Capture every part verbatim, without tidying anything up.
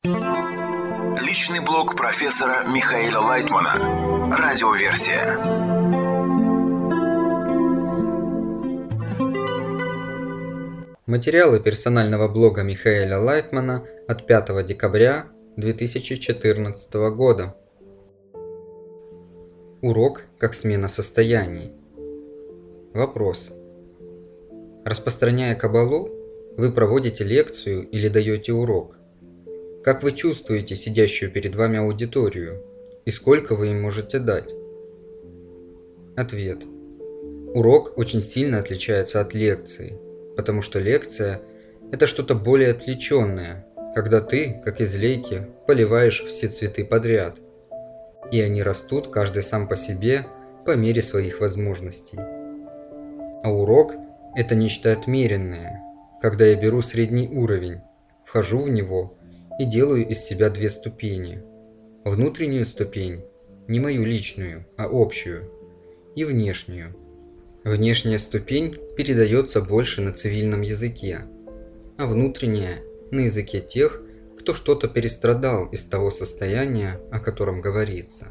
Личный блог профессора Михаила Лайтмана. Радиоверсия. Материалы персонального блога Михаила Лайтмана от пятого декабря две тысячи четырнадцатого года. Урок как смена состояний. Вопрос. Распространяя каббалу, вы проводите лекцию или даете урок? Как вы чувствуете сидящую перед вами аудиторию и сколько вы им можете дать? Ответ. Урок очень сильно отличается от лекции, потому что лекция – это что-то более отвлеченное, когда ты, как из лейки, поливаешь все цветы подряд, и они растут каждый сам по себе по мере своих возможностей. А урок – это нечто отмеренное, когда я беру средний уровень, вхожу в него и делаю из себя две ступени. Внутреннюю ступень, не мою личную, а общую, и внешнюю. Внешняя ступень передается больше на цивильном языке, а внутренняя – на языке тех, кто что-то перестрадал из того состояния, о котором говорится.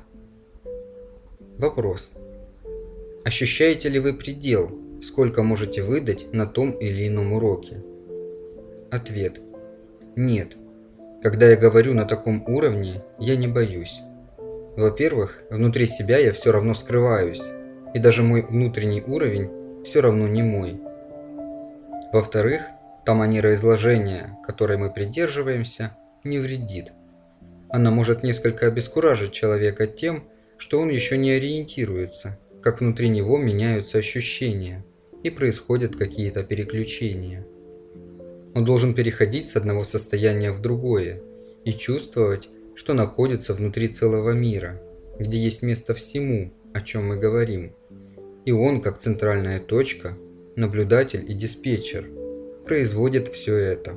Вопрос. Ощущаете ли вы предел, сколько можете выдать на том или ином уроке? Ответ. Нет. Когда я говорю на таком уровне, я не боюсь. Во-первых, внутри себя я все равно скрываюсь, и даже мой внутренний уровень все равно не мой. Во-вторых, та манера изложения, которой мы придерживаемся, не вредит. Она может несколько обескуражить человека тем, что он еще не ориентируется, как внутри него меняются ощущения и происходят какие-то переключения. Он должен переходить с одного состояния в другое и чувствовать, что находится внутри целого мира, где есть место всему, о чем мы говорим. И он, как центральная точка, наблюдатель и диспетчер, производит все это.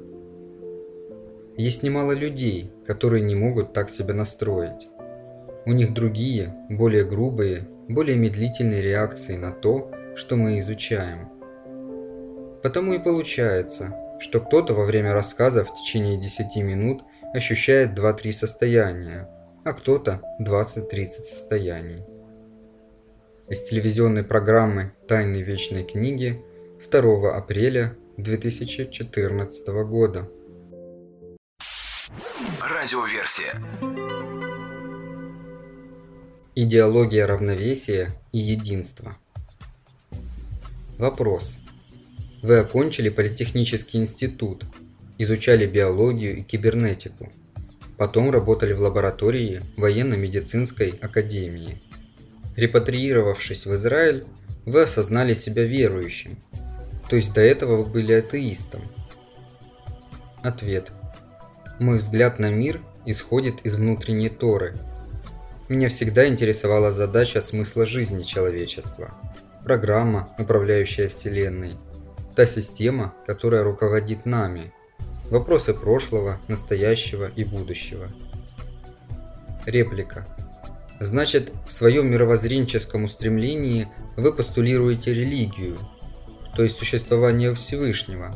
Есть немало людей, которые не могут так себя настроить. У них другие, более грубые, более медлительные реакции на то, что мы изучаем. Потому и получается, что кто-то во время рассказа в течение десяти минут ощущает два-три состояния, а кто-то двадцать-тридцать состояний. Из телевизионной программы «Тайны вечной книги» второго апреля две тысячи четырнадцатого года. Радиоверсия. Идеология равновесия и единства. Вопрос. Вы окончили политехнический институт, изучали биологию и кибернетику, потом работали в лаборатории военно-медицинской академии. Репатриировавшись в Израиль, вы осознали себя верующим, то есть до этого вы были атеистом. Ответ. Мой взгляд на мир исходит из внутренней Торы. Меня всегда интересовала задача смысла жизни человечества, программа, управляющая Вселенной, та система, которая руководит нами, вопросы прошлого, настоящего и будущего. Реплика. Значит, в своем мировоззренческом устремлении вы постулируете религию, то есть существование Всевышнего?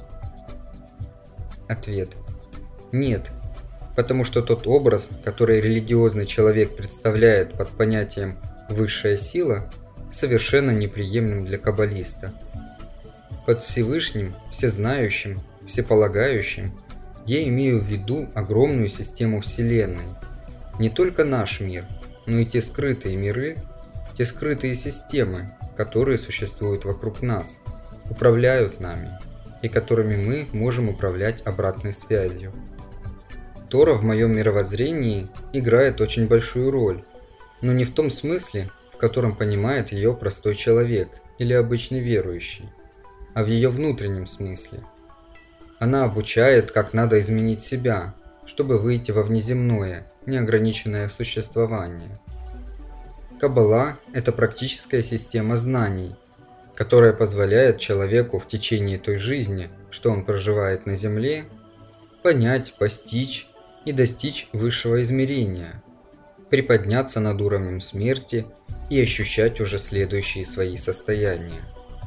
Ответ. Нет, потому что тот образ, который религиозный человек представляет под понятием «высшая сила», совершенно неприемлем для каббалиста. Под Всевышним, Всезнающим, Всеполагающим я имею в виду огромную систему Вселенной. Не только наш мир, но и те скрытые миры, те скрытые системы, которые существуют вокруг нас, управляют нами и которыми мы можем управлять обратной связью. Тора в моем мировоззрении играет очень большую роль, но не в том смысле, в котором понимает ее простой человек или обычный верующий, а в ее внутреннем смысле. Она обучает, как надо изменить себя, чтобы выйти во внеземное, неограниченное существование. Каббала – это практическая система знаний, которая позволяет человеку в течение той жизни, что он проживает на Земле, понять, постичь и достичь высшего измерения, приподняться над уровнем смерти и ощущать уже следующие свои состояния.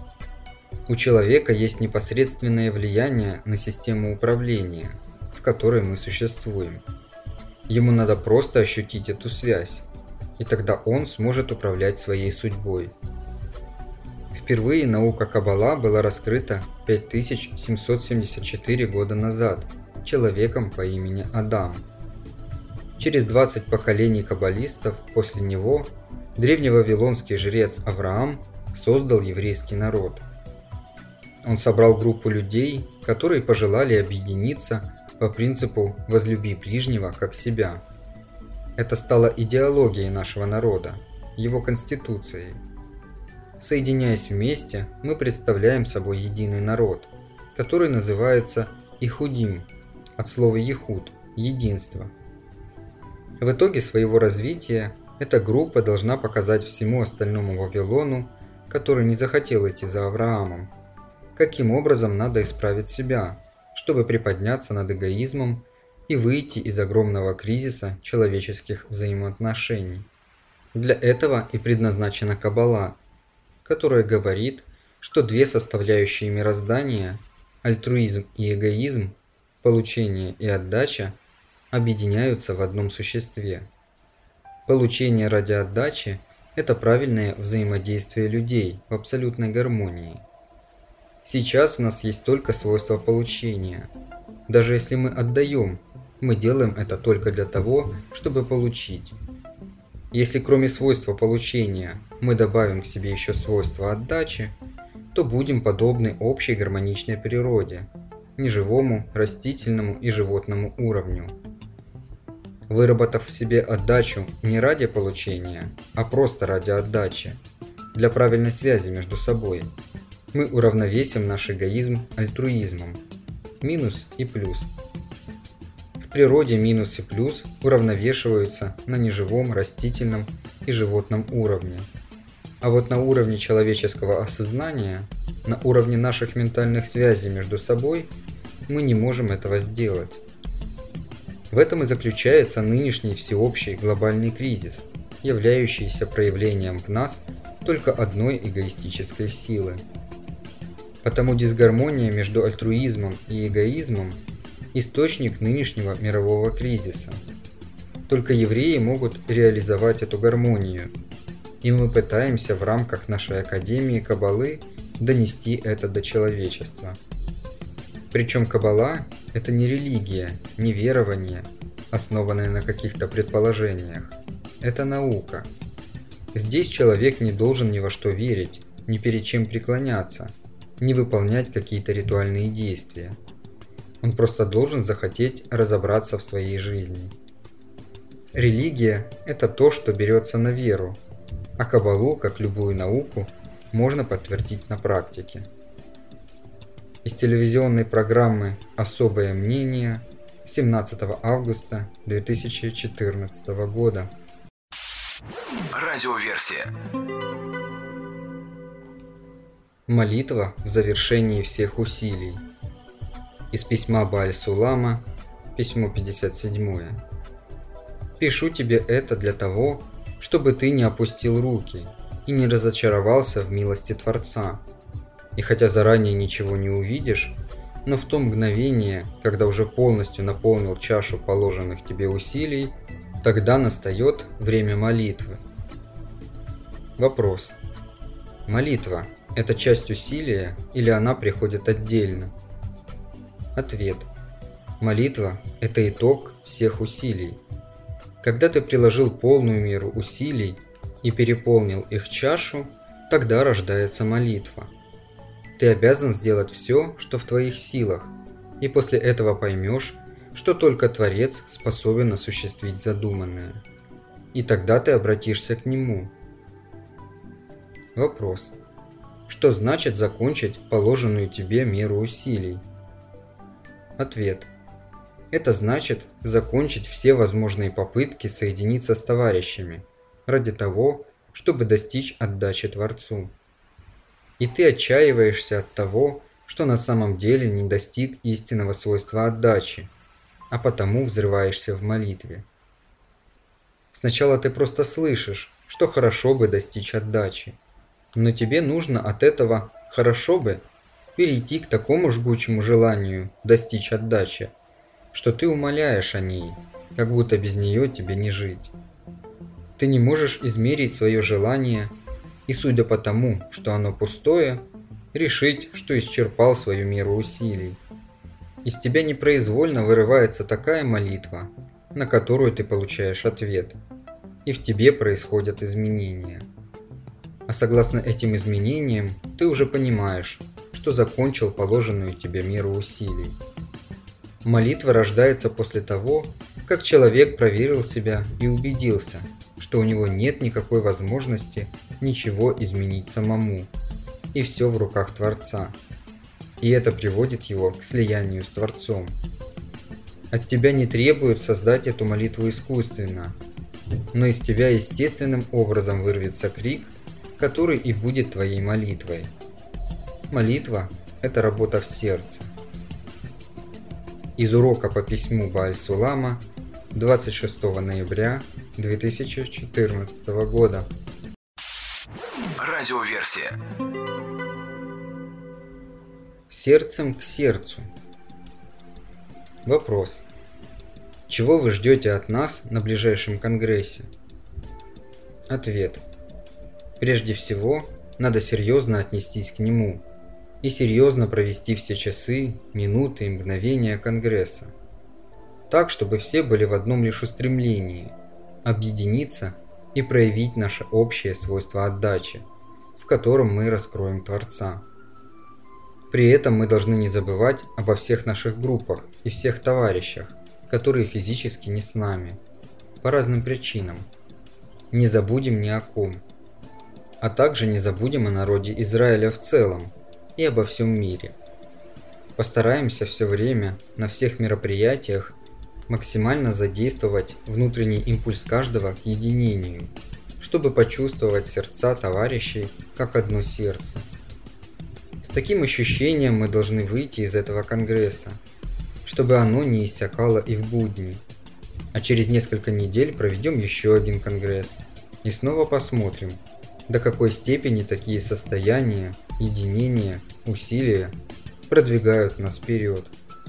У человека есть непосредственное влияние на систему управления, в которой мы существуем. Ему надо просто ощутить эту связь, и тогда он сможет управлять своей судьбой. Впервые наука Каббала была раскрыта пять тысяч семьсот семьдесят четыре года назад человеком по имени Адам. Через двадцать поколений каббалистов после него древневавилонский жрец Авраам создал еврейский народ. Он собрал группу людей, которые пожелали объединиться по принципу «возлюби ближнего как себя». Это стало идеологией нашего народа, его конституцией. Соединяясь вместе, мы представляем собой единый народ, который называется Ихудим, от слова «ехуд» – «единство». В итоге своего развития эта группа должна показать всему остальному Вавилону, который не захотел идти за Авраамом, каким образом надо исправить себя, чтобы приподняться над эгоизмом и выйти из огромного кризиса человеческих взаимоотношений. Для этого и предназначена Каббала, которая говорит, что две составляющие мироздания – альтруизм и эгоизм, получение и отдача – объединяются в одном существе. Получение ради отдачи – это правильное взаимодействие людей в абсолютной гармонии. Сейчас у нас есть только свойство получения. Даже если мы отдаем, мы делаем это только для того, чтобы получить. Если кроме свойства получения мы добавим к себе еще свойство отдачи, то будем подобны общей гармоничной природе, неживому, растительному и животному уровню. Выработав в себе отдачу не ради получения, а просто ради отдачи, для правильной связи между собой, мы уравновесим наш эгоизм альтруизмом, минус и плюс. В природе минус и плюс уравновешиваются на неживом, растительном и животном уровне. А вот на уровне человеческого осознания, на уровне наших ментальных связей между собой, мы не можем этого сделать. В этом и заключается нынешний всеобщий глобальный кризис, являющийся проявлением в нас только одной эгоистической силы. Потому дисгармония между альтруизмом и эгоизмом – источник нынешнего мирового кризиса. Только евреи могут реализовать эту гармонию, и мы пытаемся в рамках нашей Академии Каббалы донести это до человечества. Причем Каббала – это не религия, не верование, основанное на каких-то предположениях. Это наука. Здесь человек не должен ни во что верить, ни перед чем преклоняться, не выполнять какие-то ритуальные действия. Он просто должен захотеть разобраться в своей жизни. Религия – это то, что берется на веру, а Каббалу, как любую науку, можно подтвердить на практике. Из телевизионной программы «Особое мнение» семнадцатого августа две тысячи четырнадцатого года. Радиоверсия. Молитва в завершении всех усилий. Из письма Бааль-Сулама, письмо пятьдесят седьмое. «Пишу тебе это для того, чтобы ты не опустил руки и не разочаровался в милости Творца. И хотя заранее ничего не увидишь, но в то мгновение, когда уже полностью наполнил чашу положенных тебе усилий, тогда настает время молитвы». Вопрос. Молитва – это часть усилия или она приходит отдельно? Ответ. Молитва – это итог всех усилий. Когда ты приложил полную меру усилий и переполнил их чашу, тогда рождается молитва. Ты обязан сделать все, что в твоих силах, и после этого поймешь, что только Творец способен осуществить задуманное. И тогда ты обратишься к Нему. Вопрос. Что значит закончить положенную тебе меру усилий? Ответ. Это значит закончить все возможные попытки соединиться с товарищами ради того, чтобы достичь отдачи Творцу. И ты отчаиваешься от того, что на самом деле не достиг истинного свойства отдачи, а потому взрываешься в молитве. Сначала ты просто слышишь, что хорошо бы достичь отдачи, но тебе нужно от этого «хорошо бы» перейти к такому жгучему желанию достичь отдачи, что ты умоляешь о ней, как будто без нее тебе не жить. Ты не можешь измерить свое желание и, судя по тому, что оно пустое, решить, что исчерпал свою меру усилий. Из тебя непроизвольно вырывается такая молитва, на которую ты получаешь ответ, и в тебе происходят изменения. А согласно этим изменениям, ты уже понимаешь, что закончил положенную тебе меру усилий. Молитва рождается после того, как человек проверил себя и убедился, что у него нет никакой возможности ничего изменить самому, и все в руках Творца. И это приводит его к слиянию с Творцом. От тебя не требуют создать эту молитву искусственно, но из тебя естественным образом вырвется крик, который и будет твоей молитвой. Молитва – это работа в сердце. Из урока по письму Бааль-Сулама двадцать шестого ноября две тысячи четырнадцатого года. Радиоверсия. Сердцем к сердцу. Вопрос. Чего вы ждете от нас на ближайшем конгрессе? Ответ. Прежде всего, надо серьезно отнестись к нему и серьезно провести все часы, минуты и мгновения конгресса. Так, чтобы все были в одном лишь устремлении – объединиться и проявить наше общее свойство отдачи, в котором мы раскроем Творца. При этом мы должны не забывать обо всех наших группах и всех товарищах, которые физически не с нами, по разным причинам. Не забудем ни о ком. А также не забудем о народе Израиля в целом и обо всем мире. Постараемся все время на всех мероприятиях максимально задействовать внутренний импульс каждого к единению, чтобы почувствовать сердца товарищей как одно сердце. С таким ощущением мы должны выйти из этого конгресса, чтобы оно не иссякало и в будни. А через несколько недель проведем еще один конгресс и снова посмотрим, до какой степени такие состояния, единения, усилия продвигают нас вперед.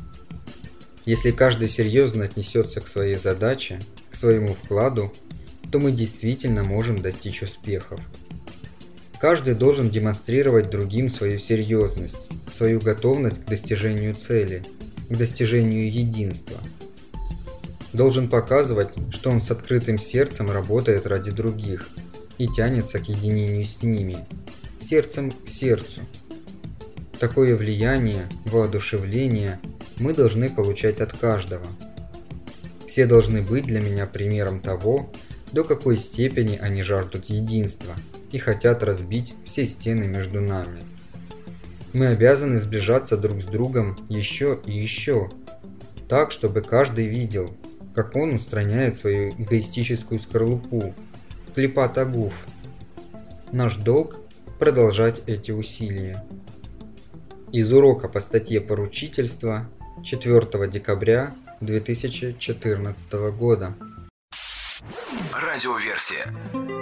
Если каждый серьезно отнесется к своей задаче, к своему вкладу, то мы действительно можем достичь успехов. Каждый должен демонстрировать другим свою серьезность, свою готовность к достижению цели, к достижению единства. Должен показывать, что он с открытым сердцем работает ради других и тянется к единению с ними, сердцем к сердцу. Такое влияние, воодушевление мы должны получать от каждого. Все должны быть для меня примером того, до какой степени они жаждут единства и хотят разбить все стены между нами. Мы обязаны сближаться друг с другом еще и еще, так, чтобы каждый видел, как он устраняет свою эгоистическую скорлупу, клипат агуф. Наш долг – продолжать эти усилия. Из урока по статье «Поручительство» четвёртого декабря две тысячи четырнадцатого года. Радиоверсия.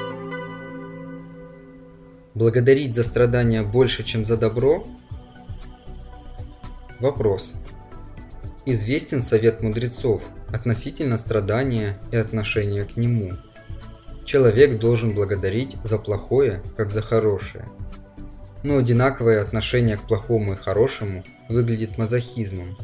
Благодарить за страдания больше, чем за добро? Вопрос. Известен совет мудрецов относительно страдания и отношения к нему. Человек должен благодарить за плохое, как за хорошее. Но одинаковое отношение к плохому и хорошему выглядит мазохизмом.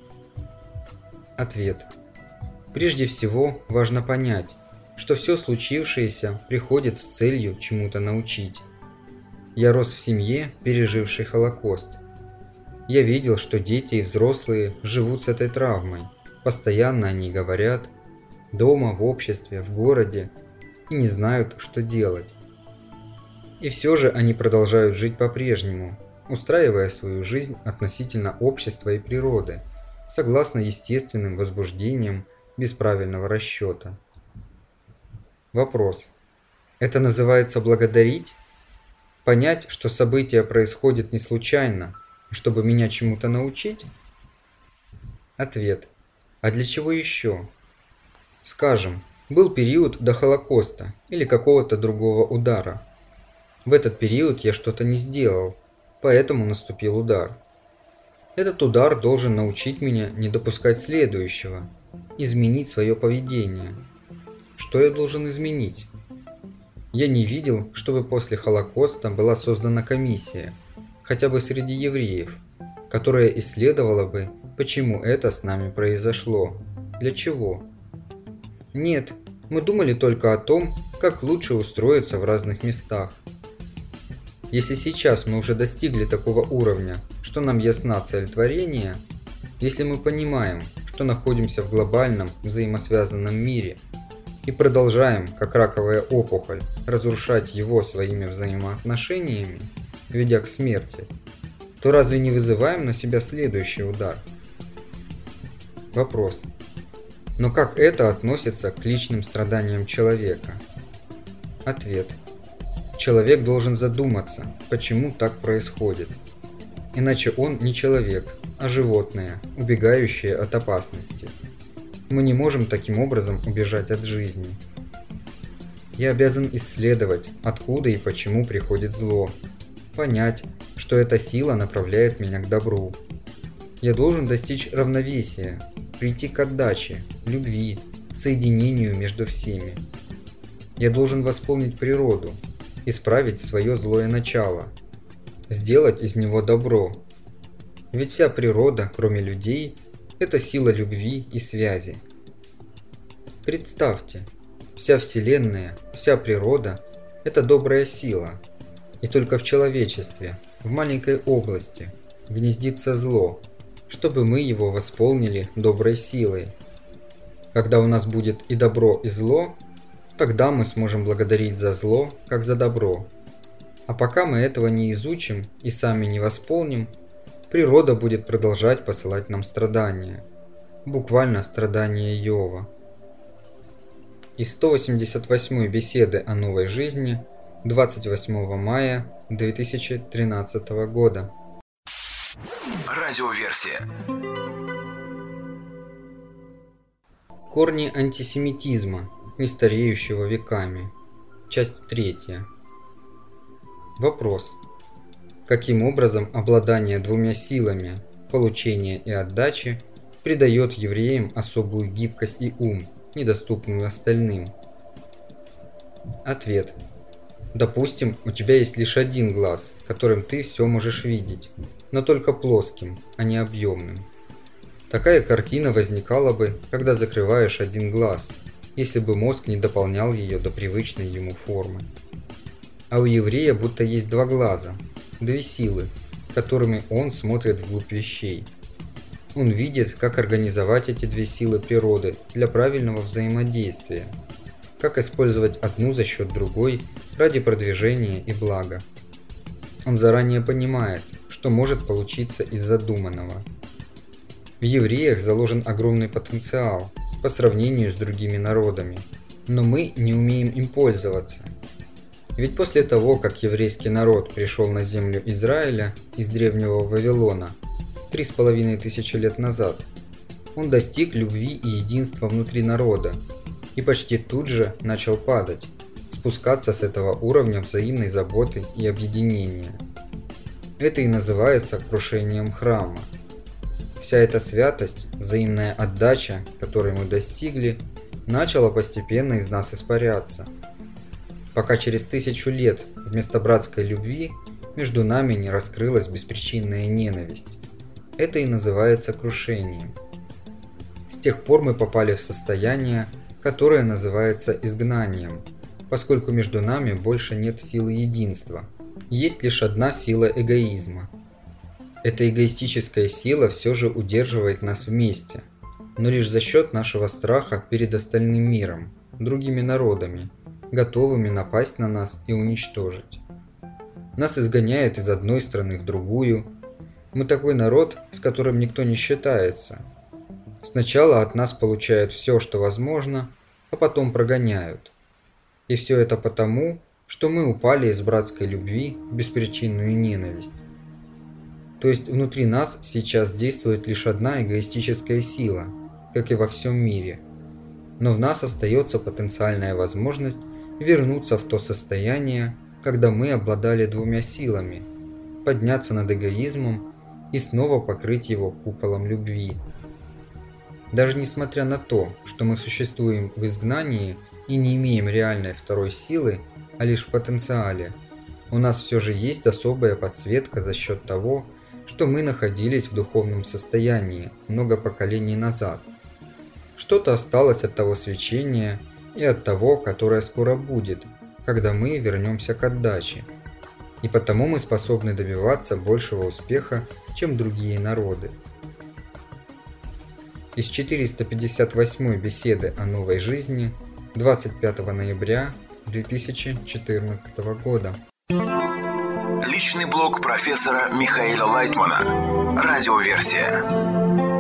Ответ. Прежде всего, важно понять, что все случившееся приходит с целью чему-то научить. Я рос в семье, пережившей Холокост. Я видел, что дети и взрослые живут с этой травмой. Постоянно они говорят, дома, в обществе, в городе, и не знают, что делать. И все же они продолжают жить по-прежнему, устраивая свою жизнь относительно общества и природы, согласно естественным возбуждениям без правильного расчета. Вопрос. Это называется благодарить? Понять, что события происходят не случайно, чтобы меня чему-то научить? Ответ. А для чего еще? Скажем, был период до Холокоста или какого-то другого удара. В этот период я что-то не сделал, поэтому наступил удар. Этот удар должен научить меня не допускать следующего, изменить свое поведение. Что я должен изменить? Я не видел, чтобы после Холокоста была создана комиссия, хотя бы среди евреев, которая исследовала бы, почему это с нами произошло, для чего. Нет, мы думали только о том, как лучше устроиться в разных местах. Если сейчас мы уже достигли такого уровня, что нам ясна цель творения, если мы понимаем, что находимся в глобальном взаимосвязанном мире и продолжаем, как раковая опухоль, разрушать его своими взаимоотношениями, ведя к смерти, то разве не вызываем на себя следующий удар? Вопрос. Но как это относится к личным страданиям человека? Ответ. Человек должен задуматься, почему так происходит. Иначе он не человек, а животное, убегающее от опасности. Мы не можем таким образом убежать от жизни. Я обязан исследовать, откуда и почему приходит зло. Понять, что эта сила направляет меня к добру. Я должен достичь равновесия, прийти к отдаче, любви, соединению между всеми. Я должен восполнить природу, исправить свое злое начало, сделать из него добро. Ведь вся природа, кроме людей, это сила любви и связи. Представьте, вся Вселенная, вся природа – это добрая сила, и только в человечестве, в маленькой области, гнездится зло, чтобы мы его восполнили доброй силой. Когда у нас будет и добро, и зло, тогда мы сможем благодарить за зло, как за добро. А пока мы этого не изучим и сами не восполним, природа будет продолжать посылать нам страдания. Буквально страдания Иова. Из сто восемьдесят восьмой беседы о новой жизни двадцать восьмого мая две тысячи тринадцатого года. Радиоверсия. Корни антисемитизма, не стареющего веками. Часть третья. Вопрос. Каким образом обладание двумя силами, получения и отдачи, придает евреям особую гибкость и ум, недоступную остальным? Ответ. Допустим, у тебя есть лишь один глаз, которым ты все можешь видеть, но только плоским, а не объемным. Такая картина возникала бы, когда закрываешь один глаз, если бы мозг не дополнял ее до привычной ему формы. А у еврея будто есть два глаза, две силы, которыми он смотрит вглубь вещей. Он видит, как организовать эти две силы природы для правильного взаимодействия, как использовать одну за счет другой ради продвижения и блага. Он заранее понимает, что может получиться из задуманного. В евреях заложен огромный потенциал по сравнению с другими народами, но мы не умеем им пользоваться. Ведь после того, как еврейский народ пришел на землю Израиля из древнего Вавилона три с половиной тысячи лет назад, он достиг любви и единства внутри народа и почти тут же начал падать, спускаться с этого уровня взаимной заботы и объединения. Это и называется крушением храма. Вся эта святость, взаимная отдача, которой мы достигли, начала постепенно из нас испаряться, пока через тысячу лет вместо братской любви между нами не раскрылась беспричинная ненависть. Это и называется крушением. С тех пор мы попали в состояние, которое называется изгнанием, поскольку между нами больше нет силы единства, есть лишь одна сила эгоизма. Эта эгоистическая сила все же удерживает нас вместе, но лишь за счет нашего страха перед остальным миром, другими народами, готовыми напасть на нас и уничтожить. Нас изгоняют из одной страны в другую. Мы такой народ, с которым никто не считается. Сначала от нас получают все, что возможно, а потом прогоняют. И все это потому, что мы упали из братской любви в беспричинную ненависть. То есть внутри нас сейчас действует лишь одна эгоистическая сила, как и во всем мире. Но в нас остается потенциальная возможность вернуться в то состояние, когда мы обладали двумя силами, подняться над эгоизмом и снова покрыть его куполом любви. Даже несмотря на то, что мы существуем в изгнании и не имеем реальной второй силы, а лишь в потенциале, у нас все же есть особая подсветка за счет того, что мы находились в духовном состоянии много поколений назад. Что-то осталось от того свечения и от того, которое скоро будет, когда мы вернемся к отдаче. И потому мы способны добиваться большего успеха, чем другие народы. Из четыреста пятьдесят восьмой беседы о новой жизни двадцать пятого ноября две тысячи четырнадцатого года. Личный блог профессора Михаила Лайтмана. Радиоверсия.